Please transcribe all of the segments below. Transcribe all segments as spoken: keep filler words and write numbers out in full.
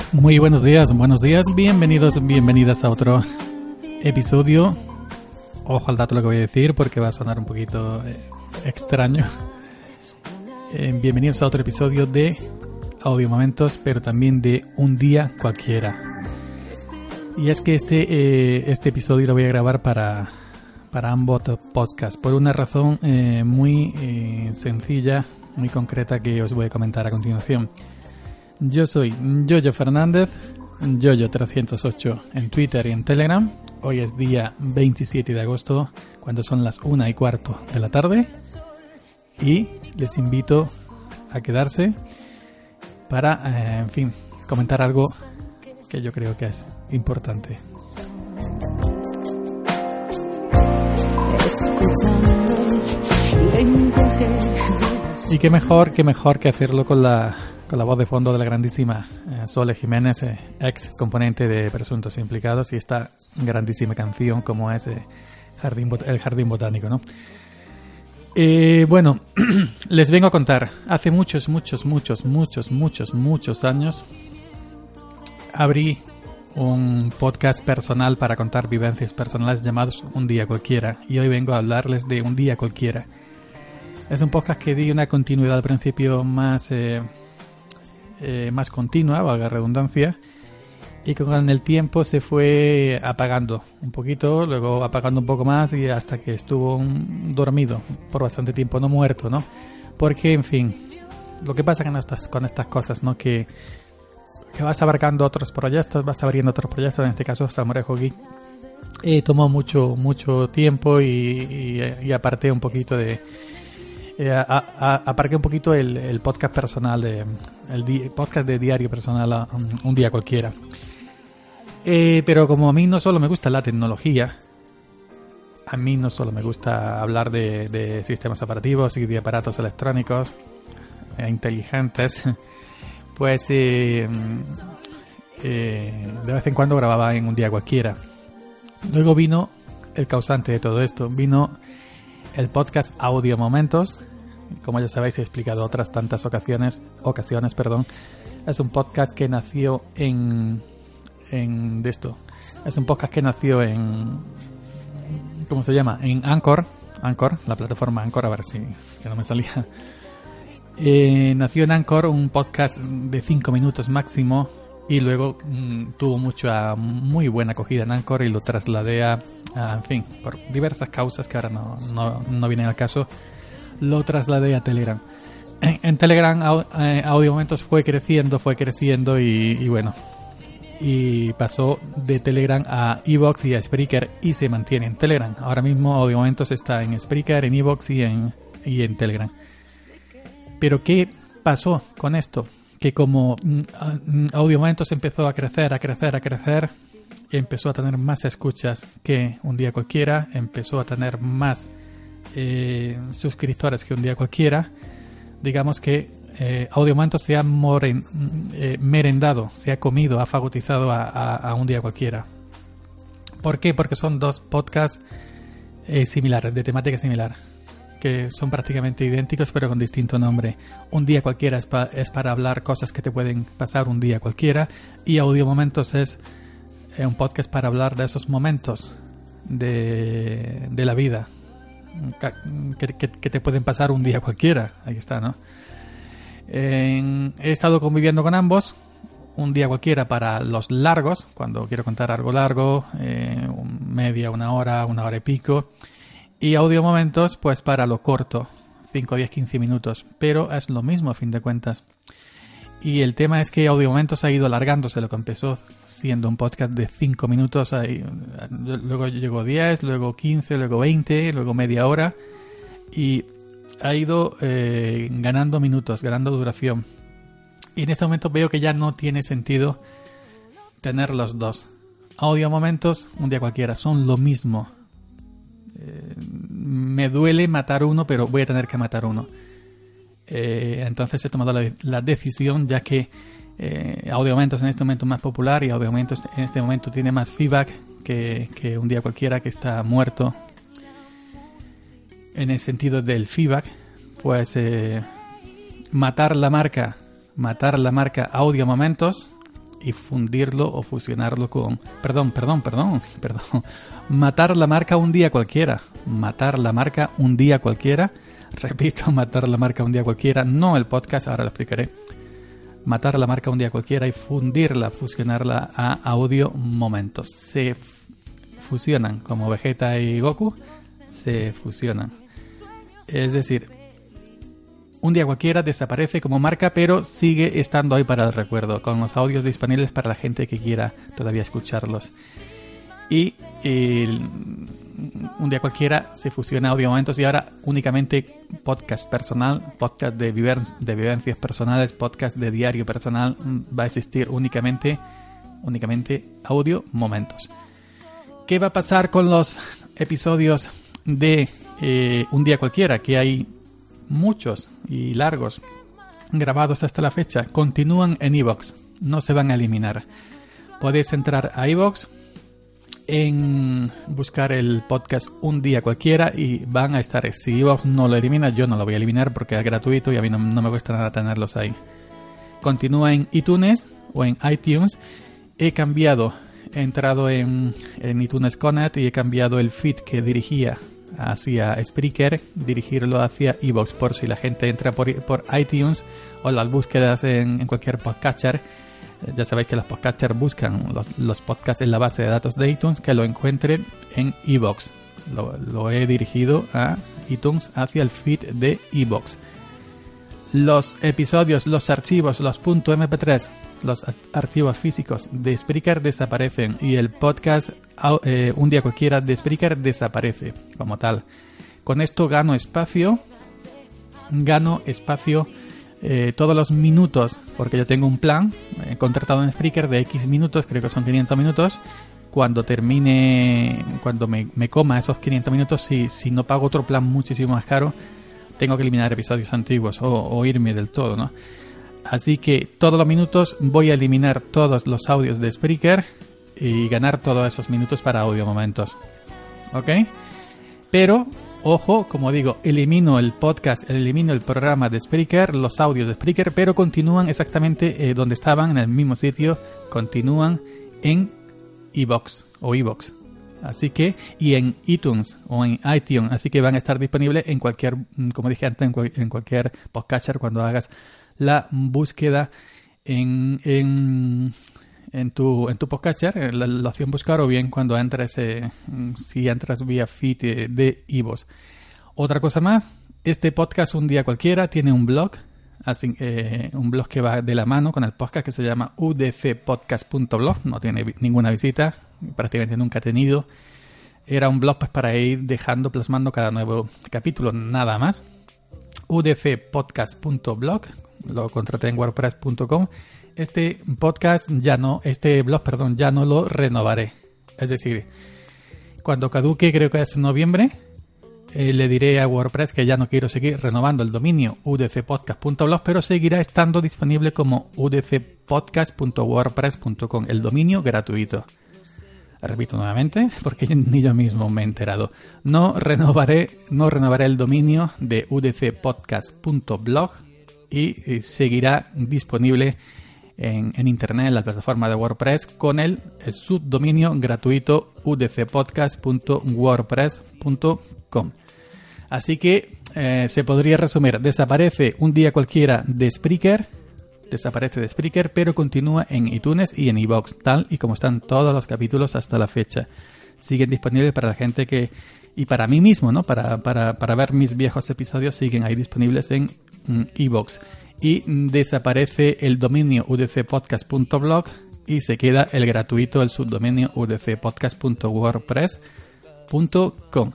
Muy buenos días, buenos días, bienvenidos, bienvenidas a otro episodio. Ojo al dato lo que voy a decir porque va a sonar un poquito eh, extraño. Eh, bienvenidos a otro episodio de Audio Momentos, pero también de Un Día Cualquiera. Y es que este, eh, este episodio lo voy a grabar para, para ambos podcasts por una razón eh, muy eh, sencilla, muy concreta que os voy a comentar a continuación. Yo soy Yoyo Fernández, Yoyo trescientos ocho en Twitter y en Telegram. Hoy es día veintisiete de agosto, cuando son las una y cuarto de la tarde. Y les invito a quedarse para, eh, en fin, comentar algo que yo creo que es importante. Y qué mejor, qué mejor que hacerlo con la... con la voz de fondo de la grandísima eh, Sole Jiménez, eh, ex componente de Presuntos Implicados, y esta grandísima canción como es eh, Jardín Bot- El Jardín Botánico, ¿no? Eh, bueno, les vengo a contar, hace muchos, muchos, muchos, muchos, muchos, muchos años abrí un podcast personal para contar vivencias personales llamados Un Día Cualquiera, y hoy vengo a hablarles de Un Día Cualquiera. Es un podcast que di una continuidad al principio más... Eh, Eh, más continua, valga la redundancia, y que con el tiempo se fue apagando un poquito, luego apagando un poco más y hasta que estuvo un, dormido por bastante tiempo, no muerto, ¿no? Porque, en fin, lo que pasa con estas, con estas cosas, ¿no? Que, que vas abarcando otros proyectos, vas abriendo otros proyectos, en este caso Salmorejo Geek, eh, tomó mucho, mucho tiempo y, y, y aparté un poquito de... Eh, a, a, aparqué un poquito el, el podcast personal, de, el di, podcast de diario personal a, un, un día cualquiera. Eh, pero como a mí no solo me gusta la tecnología, a mí no solo me gusta hablar de, de sistemas operativos y de aparatos electrónicos eh, inteligentes, pues eh, eh, de vez en cuando grababa en Un Día Cualquiera. Luego vino el causante de todo esto, vino el podcast Audio Momentos. Como ya sabéis, he explicado otras tantas ocasiones, ocasiones, perdón. Es un podcast que nació en, en de esto. Es un podcast que nació en, ¿cómo se llama? En Anchor, Anchor, la plataforma Anchor, a ver si que no me salía. Eh, nació en Anchor, un podcast de cinco minutos máximo, y luego mmm, tuvo mucha, muy buena acogida en Anchor y lo trasladé a, a, en fin, por diversas causas que ahora no, no, no vienen al caso, lo trasladé a Telegram. En, en Telegram au, eh, Audio Momentos fue creciendo, fue creciendo y, y bueno, y pasó de Telegram a iVoox y a Spreaker y se mantiene en Telegram. Ahora mismo Audio Momentos está en Spreaker, en iVoox y en, y en Telegram. Pero ¿qué pasó con esto? Que como Audio Momentos empezó a crecer, a crecer, a crecer, empezó a tener más escuchas que Un Día Cualquiera, empezó a tener más eh, suscriptores que Un Día Cualquiera. Digamos que eh, Audio Momentos se ha moren, eh, merendado, se ha comido, ha fagotizado a, a, a Un Día Cualquiera. ¿Por qué? Porque son dos podcasts eh, similares, de temática similar, que son prácticamente idénticos pero con distinto nombre. Un Día Cualquiera es, pa, es para hablar cosas que te pueden pasar un día cualquiera, y Audio Momentos es eh, un podcast para hablar de esos momentos de, de la vida que, que, que te pueden pasar un día cualquiera. Ahí está, ¿no? Eh, he estado conviviendo con ambos. Un Día Cualquiera para los largos, cuando quiero contar algo largo, eh, media, una hora, una hora y pico. Y Audio Momentos, pues para lo corto, cinco, diez, quince minutos. Pero es lo mismo a fin de cuentas. Y el tema es que Audio Momentos ha ido alargándose, lo que empezó siendo un podcast de cinco minutos. Ahí, luego llegó diez, luego quince, luego veinte, luego media hora. Y ha ido eh, ganando minutos, ganando duración. Y en este momento veo que ya no tiene sentido tener los dos. Audio Momentos, Un Día Cualquiera, son lo mismo. Eh, me duele matar uno, pero voy a tener que matar uno. Eh, entonces he tomado la, la decisión, ya que eh, Audio Momentos en este momento es más popular y Audio Momentos en este momento tiene más feedback que, que Un Día Cualquiera, que está muerto en el sentido del feedback. Pues eh, matar la marca matar la marca Audio Momentos y fundirlo o fusionarlo con... Perdón, perdón, perdón, perdón. Matar la marca un día cualquiera. Matar la marca un día cualquiera. Repito, matar la marca un día cualquiera. No el podcast, ahora lo explicaré. Matar la marca un día cualquiera y fundirla, fusionarla a Audio Momentos. Se f- fusionan como Vegeta y Goku. Se fusionan. Es decir... Un día cualquiera desaparece como marca, pero sigue estando ahí para el recuerdo, con los audios disponibles para la gente que quiera todavía escucharlos. Y el, un día cualquiera se fusiona Audio Momentos y ahora únicamente podcast personal, podcast de, viver, de vivencias personales, podcast de diario personal, va a existir únicamente, únicamente Audio Momentos. ¿Qué va a pasar con los episodios de eh, Un día cualquiera? Que hay muchos y largos grabados hasta la fecha. Continúan en iVoox, no se van a eliminar. Podéis entrar a iVoox, en buscar el podcast Un día cualquiera y van a estar. Si iVoox no lo elimina, yo no lo voy a eliminar porque es gratuito y a mí no, no me cuesta nada tenerlos ahí. Continúa en iTunes o en iTunes. He cambiado, he entrado en, en iTunes Connect y he cambiado el feed que dirigía hacia Spreaker, dirigirlo hacia iVoox, por si la gente entra por, por iTunes o las búsquedas en, en cualquier podcatcher. Ya sabéis que los podcatchers buscan los, los podcasts en la base de datos de iTunes, que lo encuentren en iVoox. Lo, lo he dirigido a iTunes hacia el feed de iVoox. Los episodios, los archivos, los .eme pe tres, los archivos físicos de Spreaker desaparecen y el podcast eh, Un día cualquiera de Spreaker desaparece como tal. Con esto gano espacio, gano espacio eh, todos los minutos, porque yo tengo un plan eh, contratado en Spreaker de X minutos, creo que son quinientos minutos. Cuando termine, cuando me, me coma esos quinientos minutos, si, si no pago otro plan muchísimo más caro, tengo que eliminar episodios antiguos o, o irme del todo, ¿no? Así que todos los minutos voy a eliminar todos los audios de Spreaker y ganar todos esos minutos para Audio Momentos. ¿Ok? Pero, ojo, como digo, elimino el podcast, elimino el programa de Spreaker, los audios de Spreaker, pero continúan exactamente eh, donde estaban, en el mismo sitio, continúan en iVoox o iVoox. Así que, y en iTunes o en iTunes, así que van a estar disponibles en cualquier, como dije antes, en, cual, en cualquier podcatcher cuando hagas la búsqueda en, en, en tu en tu podcatcher, la, la opción buscar, o bien cuando entres, eh, si entras vía feed de iVoox. Otra cosa más, este podcast Un día cualquiera tiene un blog, así, eh, un blog que va de la mano con el podcast que se llama u d c podcast punto blog, no tiene vi- ninguna visita, prácticamente nunca ha tenido. Era un blog pues para ir dejando, plasmando cada nuevo capítulo, nada más. u d c podcast punto blog, lo contraté en wordpress punto com. Este podcast ya no, este blog, perdón, ya no lo renovaré. Es decir, cuando caduque, creo que es en noviembre, eh, le diré a WordPress que ya no quiero seguir renovando el dominio u d c podcast punto blog, pero seguirá estando disponible como u d c podcast punto wordpress punto com, el dominio gratuito. Repito nuevamente, porque ni yo mismo me he enterado. No renovaré, no renovaré el dominio de u d c podcast punto blog y, y seguirá disponible en, en internet, en la plataforma de WordPress, con el, el subdominio gratuito u d c podcast punto wordpress punto com. Así que eh, se podría resumir: desaparece Un día cualquiera de Spreaker, desaparece de Spreaker, pero continúa en iTunes y en iVoox, tal y como están todos los capítulos hasta la fecha. Siguen disponibles para la gente que... Y para mí mismo, ¿no? Para, para, para ver mis viejos episodios, siguen ahí disponibles en iVoox. Y desaparece el dominio u d c podcast punto blog y se queda el gratuito, el subdominio u d c podcast punto wordpress punto com.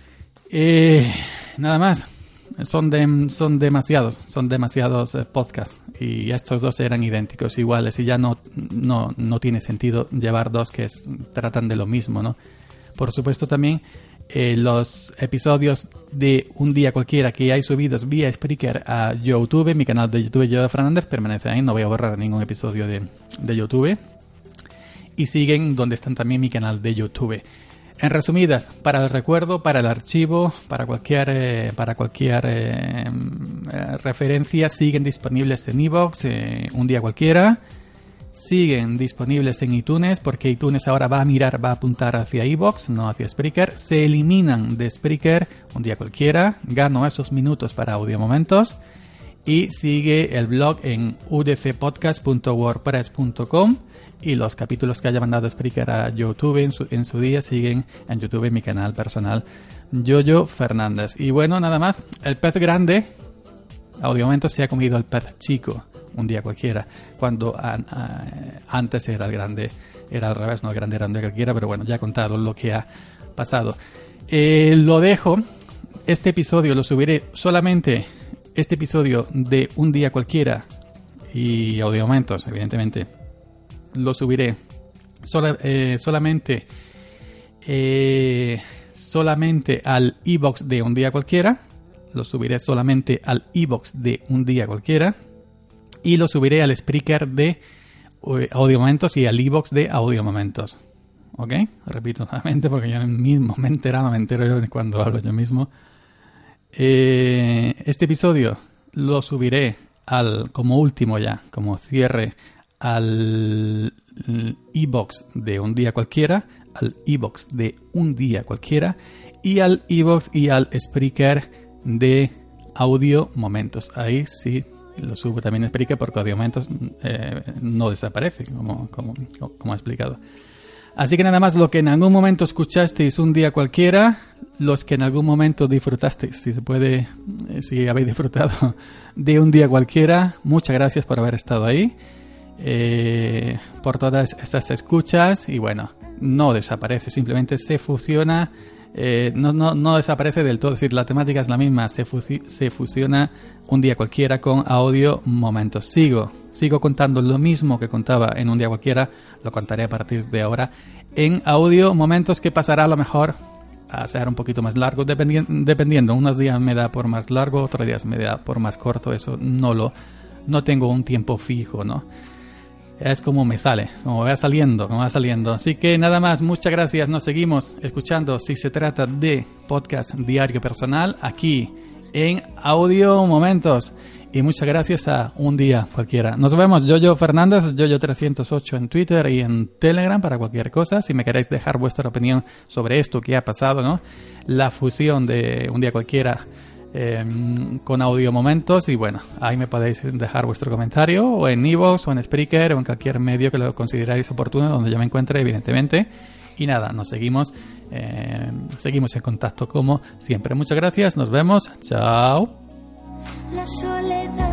Eh, nada más. Son, de, son demasiados, son demasiados eh, podcasts, y estos dos eran idénticos, iguales, y ya no, no, no tiene sentido llevar dos que es, tratan de lo mismo, ¿no? Por supuesto también eh, los episodios de Un día cualquiera que hay subidos vía Spreaker a YouTube, mi canal de YouTube Joe Fernández, permanece ahí, no voy a borrar ningún episodio de, de YouTube, y siguen donde están también mi canal de YouTube. En resumidas, para el recuerdo, para el archivo, para cualquier eh, para cualquier eh, eh, referencia, siguen disponibles en iVoox, eh, Un día cualquiera, siguen disponibles en iTunes, porque iTunes ahora va a mirar, va a apuntar hacia iVoox, no hacia Spreaker. Se eliminan de Spreaker un día cualquiera. Gano esos minutos para Audio Momentos. Y sigue el blog en u d c podcast punto wordpress punto com. Y los capítulos que haya mandado Spreaker a YouTube en su, en su día siguen en YouTube, en mi canal personal, Yoyo Fernández. Y bueno, nada más. El pez grande, Audio Momentos, se ha comido el pez chico un día cualquiera, cuando an, a, antes era el grande, era al revés, no, el grande era un día cualquiera, pero bueno, ya he contado lo que ha pasado. Eh, lo dejo, este episodio lo subiré solamente, este episodio de un día cualquiera y Audio Momentos, evidentemente, lo subiré sola, eh, solamente, eh, solamente al iVoox de un día cualquiera, lo subiré solamente al iVoox de un día cualquiera. Y lo subiré al Spreaker de Audio Momentos y al iVoox de Audio Momentos. ¿Ok? Repito nuevamente porque yo mismo me he enterado, me entero yo cuando hablo yo mismo. Eh, este episodio lo subiré al, como último ya, como cierre, al iVoox de un día cualquiera, al iVoox de un día cualquiera y al iVoox y al Spreaker de Audio Momentos. Ahí sí lo subo también a Spreaker porque Audio Momentos eh, no desaparece, como, como, como he explicado. Así que nada más, lo que en algún momento escuchasteis un día cualquiera, los que en algún momento disfrutasteis, si se puede, eh, si habéis disfrutado de un día cualquiera, muchas gracias por haber estado ahí, eh, por todas estas escuchas. Y bueno, no desaparece, simplemente se fusiona. Eh, no, no, no desaparece del todo, es decir, la temática es la misma, se, fusi- se fusiona un día cualquiera con Audio Momentos. Sigo, sigo contando lo mismo que contaba en un día cualquiera, lo contaré a partir de ahora en Audio Momentos, que pasará a lo mejor a ser un poquito más largo, dependi- dependiendo, unos días me da por más largo, otros días me da por más corto, eso no lo, no tengo un tiempo fijo, ¿no? Es como me sale, como va saliendo, como va saliendo. Así que nada más, muchas gracias. Nos seguimos escuchando si se trata de podcast diario personal aquí en Audio Momentos. Y muchas gracias a un día cualquiera. Nos vemos, Yoyo Fernández, Yoyo trescientos ocho en Twitter y en Telegram para cualquier cosa. Si me queréis dejar vuestra opinión sobre esto que ha pasado, ¿no? La fusión de un día cualquiera Eh, con Audio Momentos. Y bueno, ahí me podéis dejar vuestro comentario o en iVoox o en Spreaker o en cualquier medio que lo consideráis oportuno, donde yo me encuentre, evidentemente. Y nada, nos seguimos eh, seguimos en contacto como siempre. Muchas gracias, nos vemos, chao. La soledad